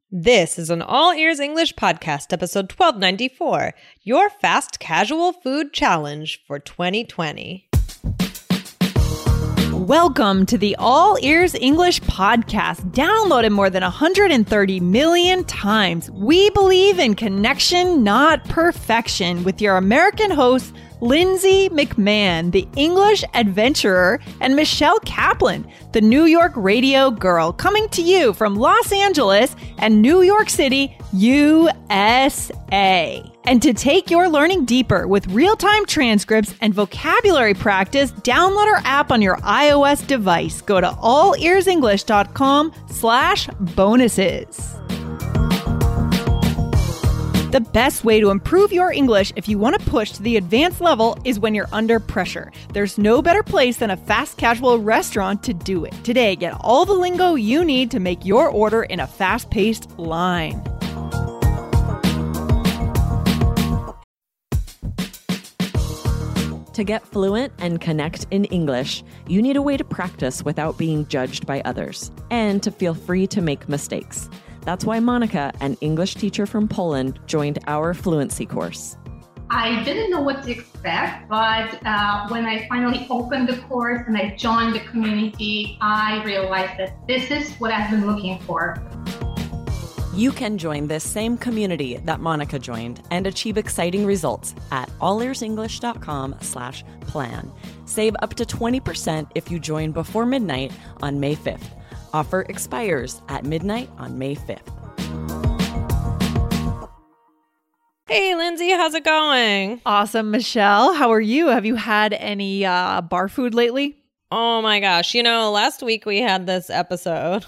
This is an All Ears English podcast, episode 1294, your fast casual food challenge for 2020. Welcome to the All Ears English podcast, downloaded more than 130 million times. We believe in connection, not perfection, with your American hosts, Lindsay McMahon, the English adventurer, and Michelle Kaplan, the New York radio girl, coming to you from Los Angeles and New York City, USA. And to take your learning deeper with real-time transcripts and vocabulary practice, download our app on your iOS device. Go to allearsenglish.com/bonuses. The best way to improve your English if you want to push to the advanced level is when you're under pressure. There's no better place than a fast casual restaurant to do it. Today, get all the lingo you need to make your order in a fast-paced line. To get fluent and connect in English, you need a way to practice without being judged by others, and to feel free to make mistakes. That's why Monica, an English teacher from Poland, joined our fluency course. I didn't know what to expect, but when I finally opened the course and I joined the community, I realized that this is what I've been looking for. You can join this same community that Monica joined and achieve exciting results at allearsenglish.com/plan. Save up to 20% if you join before midnight on May 5th. Offer expires at midnight on May 5th. Hey, Lindsay, how's it going? Awesome, Michelle. How are you? Have you had any bar food lately? Oh my gosh. You know, last week we had this episode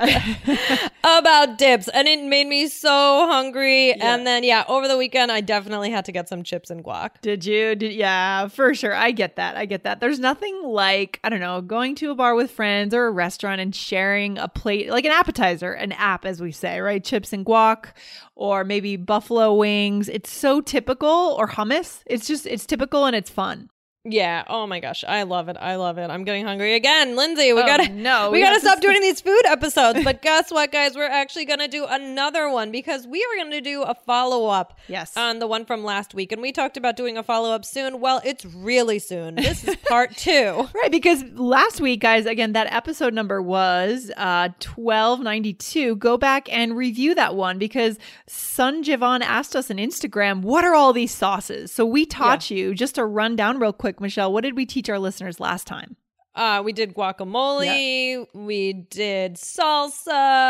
about dips and it made me so hungry. Yeah. And then, over the weekend, I definitely had to get some chips and guac. Did you? Yeah, for sure. I get that. There's nothing like, I don't know, going to a bar with friends or a restaurant and sharing a plate, like an appetizer, an app, as we say, right? Chips and guac, or maybe buffalo wings. It's so typical, or hummus. It's typical and it's fun. Yeah. Oh my gosh. I love it. I'm getting hungry again. Lindsay, we gotta stop doing these food episodes. But guess what, guys? We're actually gonna do another one because we are gonna do a follow-up on the one from last week. And we talked about doing a follow-up soon. Well, it's really soon. This is part 2. Right, because last week, guys, again, that episode number was 1292. Go back and review that one because Sunjivan asked us on Instagram, what are all these sauces? So we taught you, just to run down real quick, Michelle, what did we teach our listeners last time? We did guacamole. Yeah. We did salsa.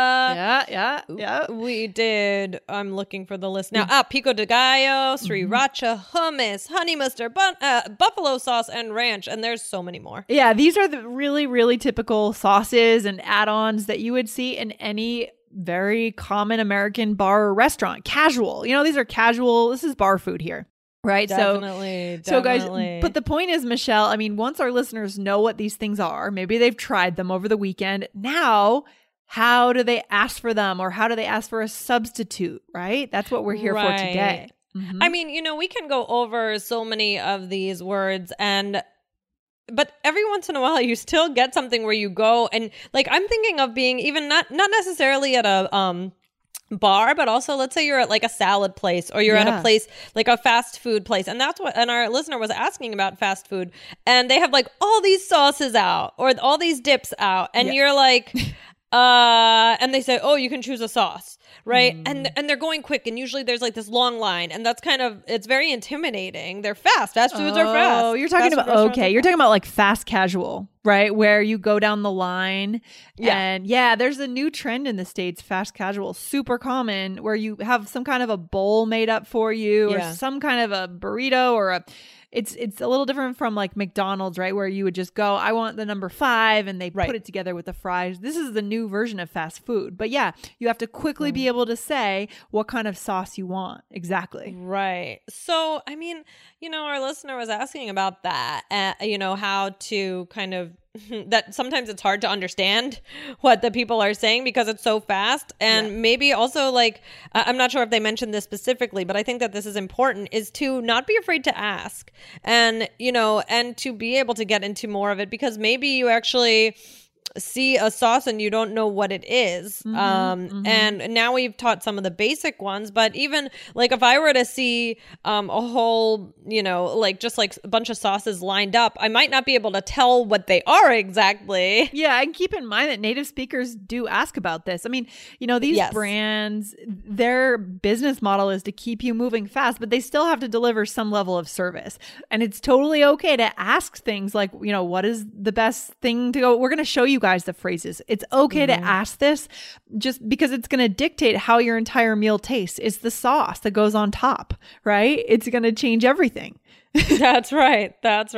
Yeah. We did, I'm looking for the list now. Pico de gallo, sriracha, hummus, honey mustard, buffalo sauce, and ranch. And there's so many more. Yeah, these are the really, really typical sauces and add-ons that you would see in any very common American bar or restaurant. Casual. You know, these are casual. This is bar food here. Right. Definitely. So guys, but the point is, Michelle, I mean, once our listeners know what these things are, maybe they've tried them over the weekend. Now, how do they ask for them, or how do they ask for a substitute? Right. That's what we're here for today. Mm-hmm. I mean, you know, we can go over so many of these words but every once in a while you still get something where you go and like, I'm thinking of being even not necessarily at a, bar, but also let's say you're at like a salad place or you're at a place like a fast food place, and our listener was asking about fast food, and they have like all these sauces out or all these dips out, and you're like and they say, oh, you can choose a sauce, right? And they're going quick, and usually there's like this long line, and that's it's very intimidating. They're fast foods are fast. Oh, you're talking about you're talking about like fast casual, right? Where you go down the line. And there's a new trend in the States, fast casual, super common, where you have some kind of a bowl made up for you or some kind of a burrito or it's a little different from like McDonald's, right? Where you would just go, I want the number 5, and they put it together with the fries. This is the new version of fast food. But you have to quickly be able to say what kind of sauce you want. Exactly. Right. So, I mean, you know, our listener was asking about that, you know, how to kind of that sometimes it's hard to understand what the people are saying because it's so fast. And maybe also like, I'm not sure if they mentioned this specifically, but I think that this is important, is to not be afraid to ask and, you know, and to be able to get into more of it, because maybe you actually see a sauce and you don't know what it is. And now we've taught some of the basic ones, but even like if I were to see a whole, like just like a bunch of sauces lined up, I might not be able to tell what they are exactly. Yeah, and keep in mind that native speakers do ask about this. I mean, these brands, their business model is to keep you moving fast, but they still have to deliver some level of service. And it's totally okay to ask things like, what is the best thing to go? We're going to show you guys the phrases. It's okay to ask this just because it's going to dictate how your entire meal tastes. It's the sauce that goes on top, right? It's going to change everything. That's right.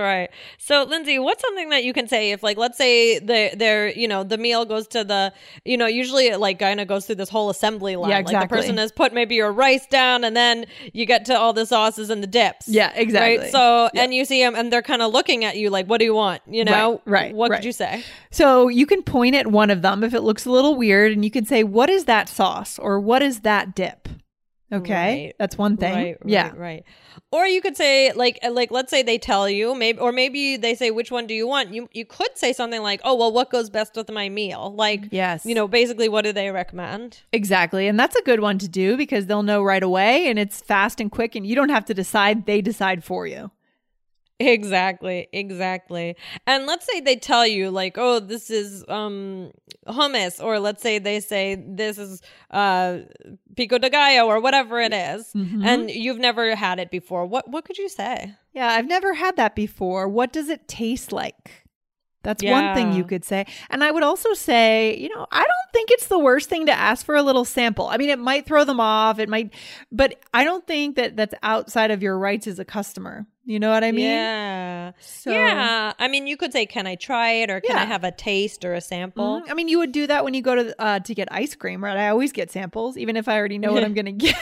So Lindsay, what's something that you can say if, like, let's say the meal goes to the, usually it like kind of goes through this whole assembly line. Yeah, exactly. Like the person has put maybe your rice down and then you get to all the sauces and the dips. Yeah, exactly. Right. So, and you see them and they're kind of looking at you like, what do you want? Right. What could you say? So you can point at one of them if it looks a little weird and you can say, what is that sauce? Or what is that dip? Okay. Right. That's one thing. Right. Or you could say like let's say they tell you maybe they say, which one do you want? You could say something like, oh, well, what goes best with my meal? Like, yes. Basically what do they recommend? Exactly. And that's a good one to do because they'll know right away and it's fast and quick and you don't have to decide. They decide for you. Exactly. And let's say they tell you like, oh, this is hummus, or let's say they say this is pico de gallo or whatever it is, and you've never had it before. What could you say? Yeah, I've never had that before. What does it taste like? That's one thing you could say. And I would also say, I don't think it's the worst thing to ask for a little sample. I mean, it might throw them off. But I don't think that that's outside of your rights as a customer. You know what I mean? Yeah. So, yeah. I mean, you could say, can I try it? Or can I have a taste or a sample? I mean, you would do that when you go to get ice cream, right? I always get samples, even if I already know what I'm going to get.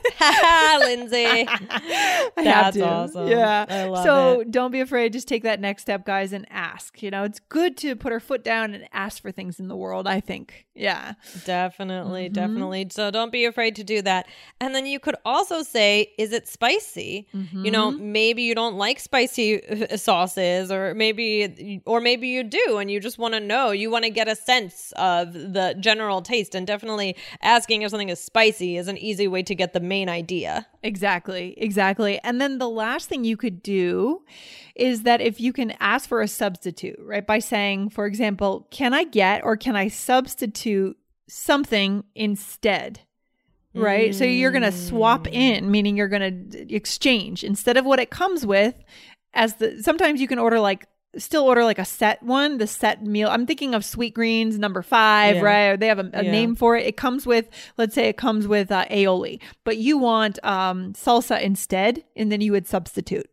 Lindsay. That's awesome. Yeah. I love it. Don't be afraid. Just take that next step, guys, and ask. It's good to put our foot down and ask for things in the world, I think. Yeah. Definitely. So don't be afraid to do that. And then you could also say, is it spicy? Maybe you don't like spicy sauces, or maybe you do, and you just want to know. You want to get a sense of the general taste, and definitely asking if something is spicy is an easy way to get the main idea. Exactly. And then the last thing you could do is that if you can ask for a substitute, right? By saying, for example, can I get or can I substitute something instead? Right. So you're going to swap in, meaning you're going to exchange instead of what it comes with. Sometimes you can still order like a set one, the set meal. I'm thinking of Sweet Greens number 5, right? They have a name for it. It comes with, let's say it comes with aioli, but you want salsa instead, and then you would substitute.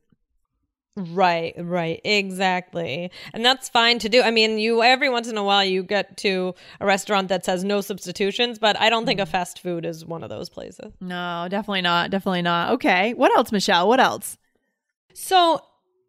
Right. Exactly. And that's fine to do. I mean, every once in a while you get to a restaurant that says no substitutions, but I don't think a fast food is one of those places. No, definitely not. Okay. What else, Michelle? What else? So,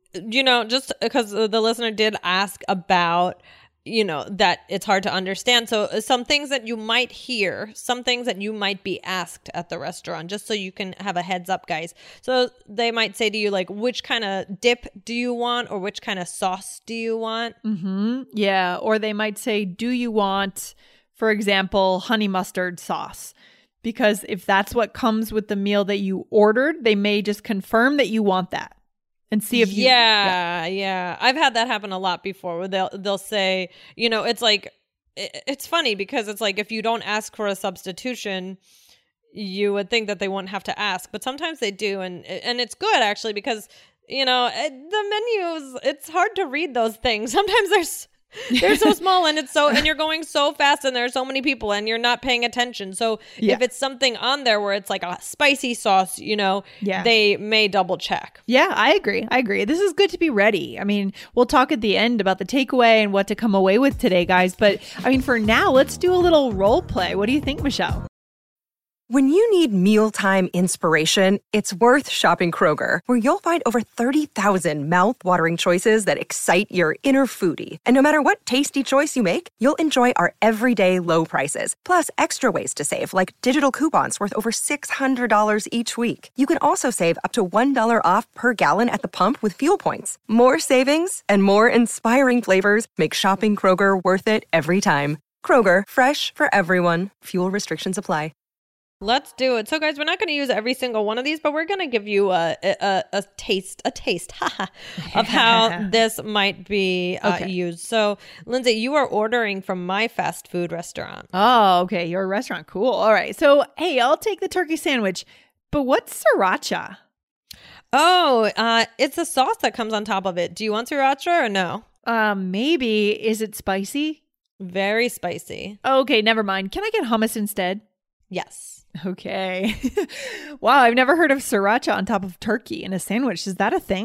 just because the listener did ask about, that it's hard to understand. So some things that you might hear, some things that you might be asked at the restaurant, just so you can have a heads up, guys. So they might say to you, like, which kind of dip do you want? Or which kind of sauce do you want? Yeah. Or they might say, do you want, for example, honey mustard sauce? Because if that's what comes with the meal that you ordered, they may just confirm that you want that. And see if you... Yeah. I've had that happen a lot before where they'll say, it's like, it's funny because it's like if you don't ask for a substitution, you would think that they won't have to ask. But sometimes they do. And it's good, actually, because, the menus, it's hard to read those things. Sometimes they're so small and you're going so fast and there's so many people and you're not paying attention. So if it's something on there where it's like a spicy sauce, they may double check. Yeah, I agree. This is good to be ready. I mean, we'll talk at the end about the takeaway and what to come away with today, guys. But I mean, for now, let's do a little role play. What do you think, Michelle? When you need mealtime inspiration, it's worth shopping Kroger, where you'll find over 30,000 mouth-watering choices that excite your inner foodie. And no matter what tasty choice you make, you'll enjoy our everyday low prices, plus extra ways to save, like digital coupons worth over $600 each week. You can also save up to $1 off per gallon at the pump with fuel points. More savings and more inspiring flavors make shopping Kroger worth it every time. Kroger, fresh for everyone. Fuel restrictions apply. Let's do it. So, guys, we're not going to use every single one of these, but we're going to give you a taste of how this might be used. So, Lindsay, you are ordering from my fast food restaurant. Oh, okay. Your restaurant. Cool. All right. So, hey, I'll take the turkey sandwich. But what's sriracha? Oh, it's a sauce that comes on top of it. Do you want sriracha or no? Maybe. Is it spicy? Very spicy. Okay, never mind. Can I get hummus instead? Yes. Okay. Wow, I've never heard of sriracha on top of turkey in a sandwich. Is that a thing?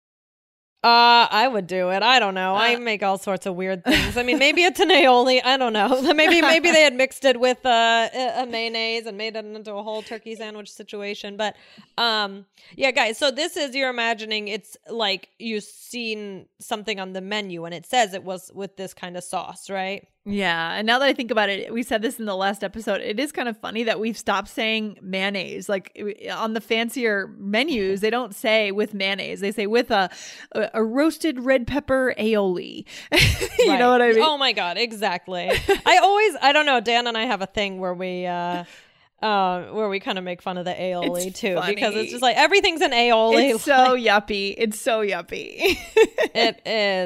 I would do it. I don't know. I make all sorts of weird things. I mean, maybe it's an aioli. I don't know. Maybe they had mixed it with a mayonnaise and made it into a whole turkey sandwich situation. But yeah, guys. So this is, you're imagining it's like you've seen something on the menu and it says it was with this kind of sauce, right? Yeah. And now that I think about it, we said this in the last episode. It is kind of funny that we've stopped saying mayonnaise. Like on the fancier menus, they don't say with mayonnaise. They say with a roasted red pepper aioli. You know what I mean? Oh my God. Exactly. I don't know. Dan and I have a thing where we kind of make fun of the aioli too, funny. Because it's just like everything's an aioli. It's so yuppie. It's so yuppie. It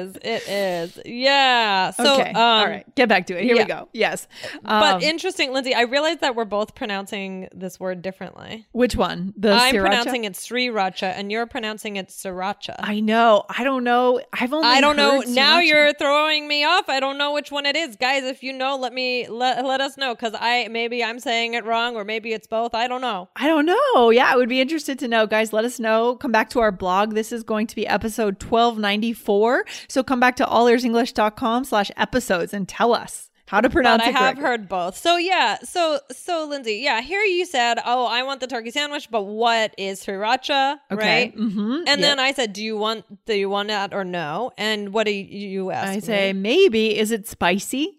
is. Yeah. So, okay. All right. Get back to it. Here we go. Yes. But interesting, Lindsay, I realized that we're both pronouncing this word differently. Which one? I'm pronouncing it sriracha and you're pronouncing it sriracha. I know. I don't know. I don't know. Now you're throwing me off. I don't know which one it is. Guys, if you know, let us know, because maybe I'm saying it wrong, or maybe it's both. I don't know. Yeah, I would be interested to know. Guys, let us know. Come back to our blog. This is going to be episode 1294. So come back to allearsenglish.com/episodes and tell us how to pronounce it. I have heard both. So yeah. So Lindsay, yeah, here you said, oh, I want the turkey sandwich, but what is sriracha? Okay. Right? Mm-hmm. And then I said, do you want that or no? And what do you ask? I say, maybe. Is it spicy?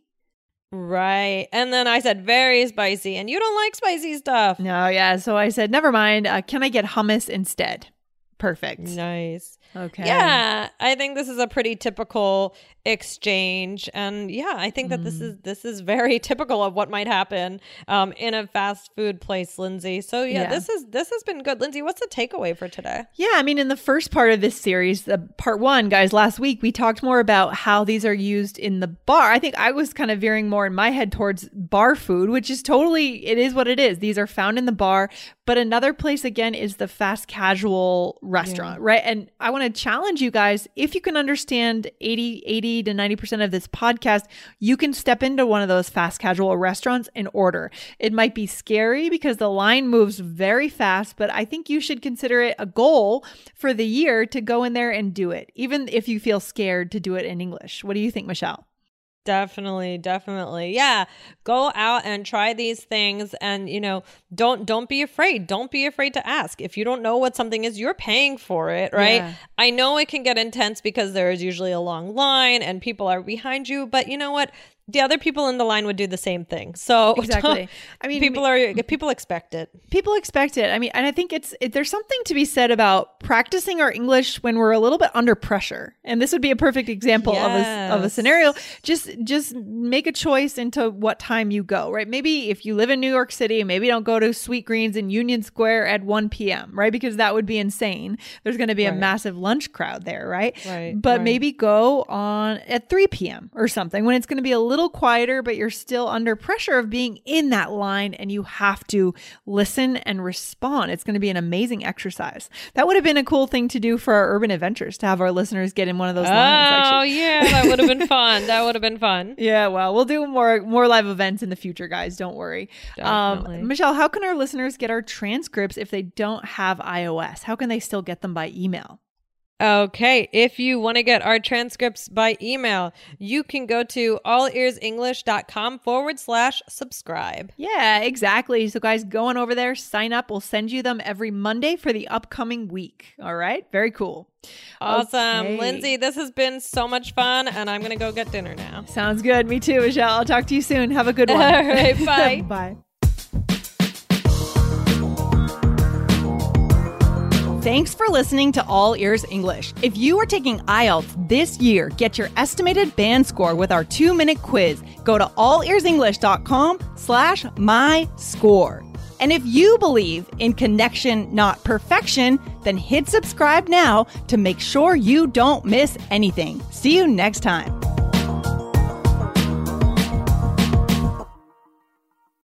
Right. And then I said very spicy, and you don't like spicy stuff. No, yeah. So I said, never mind. Can I get hummus instead? Perfect. Nice. Okay. Yeah, I think this is a pretty typical exchange, and yeah, I think that this is very typical of what might happen in a fast food place, Lindsay. So yeah, this has been good. Lindsay, what's the takeaway for today? Yeah, I mean, in the first part of this series, the part one, guys, last week we talked more about how these are used in the bar. I think I was kind of veering more in my head towards bar food, which is totally, it is what it is. These are found in the bar, but another place again is the fast casual restaurant, right? And I want to challenge you guys, if you can understand 80 to 90% of this podcast, you can step into one of those fast casual restaurants and order. It might be scary because the line moves very fast, but I think you should consider it a goal for the year to go in there and do it, even if you feel scared to do it in English. What do you think, Michelle? Definitely. Yeah. Go out and try these things, and don't be afraid. Don't be afraid to ask. If you don't know what something is, you're paying for it, right? Yeah. I know it can get intense because there is usually a long line and people are behind you, but you know what? The other people in the line would do the same thing. So exactly. I mean, people expect it. People expect it. I mean, and I think there's something to be said about practicing our English when we're a little bit under pressure. And this would be a perfect example of a scenario. Just make a choice into what time you go, right? Maybe if you live in New York City, maybe don't go to Sweet Greens in Union Square at 1 p.m., right? Because that would be insane. There's going to be a massive lunch crowd there, right? But maybe go on at 3 p.m. or something when it's going to be a little quieter, but you're still under pressure of being in that line, and you have to listen and respond. It's going to be an amazing exercise. That would have been a cool thing to do for our urban adventures, to have our listeners get in one of those lines. Oh yeah, that would have been fun. Yeah, well, we'll do more live events in the future, guys. Don't worry. Michelle, how can our listeners get our transcripts if they don't have iOS? How can they still get them by email? Okay, if you want to get our transcripts by email, you can go to allearsenglish.com/subscribe. Yeah, exactly. So guys, go on over there, sign up. We'll send you them every Monday for the upcoming week. All right, very cool. Awesome. Okay. Lindsay, this has been so much fun, and I'm going to go get dinner now. Sounds good. Me too, Michelle. I'll talk to you soon. Have a good one. All right, bye. Bye. Thanks for listening to All Ears English. If you are taking IELTS this year, get your estimated band score with our 2-minute quiz. Go to allearsenglish.com/myscore. And if you believe in connection, not perfection, then hit subscribe now to make sure you don't miss anything. See you next time.